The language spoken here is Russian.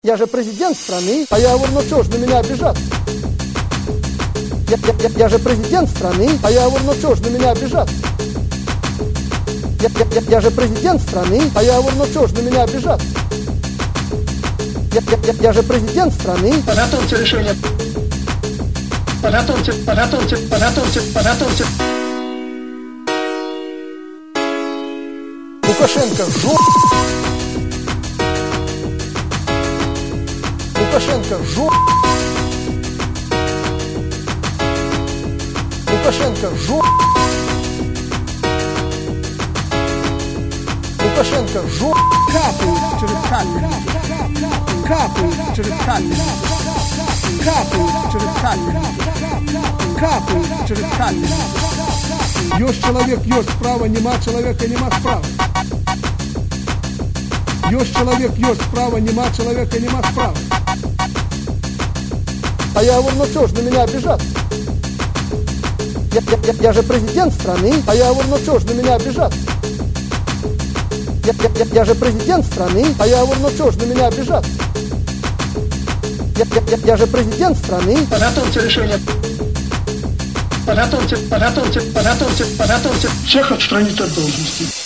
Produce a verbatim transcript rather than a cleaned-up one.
Я же президент страны, а я говорю, ну что ж на меня обижаться? Я, я, я, я же президент страны, а я говорю, ну что ж на меня обижаться? Я, я, я, я же президент страны, а я говорю, ну что ж на меня обижаться? Я, я, я, я же президент страны. Подготовьте решение. Подготовьте, подготовьте, подготовьте, подготовьте. Лукашенко жопа. Лукашенко жопа. Лукашенко жопа. Лукашенко жопа. Капают через камеру. Капают через камеру. Капают через камеру. Капают через камеру. Есть человек, есть справа, нема человека, нема справа. Есть человек, есть справа, нема человека, нема справа. А я говорю, ну что ж на меня обижаться? Я, я, я, я же президент страны, а я говорю, ну что ж на меня обижаться? Я, я, я, я же президент страны, а я говорю, ну что ж на меня обижаться? Я, я, я, я же президент страны. Подготовьте решение. Подготовьте, подготовьте, подготовьте, подготовьте. Всех отстранить от должности.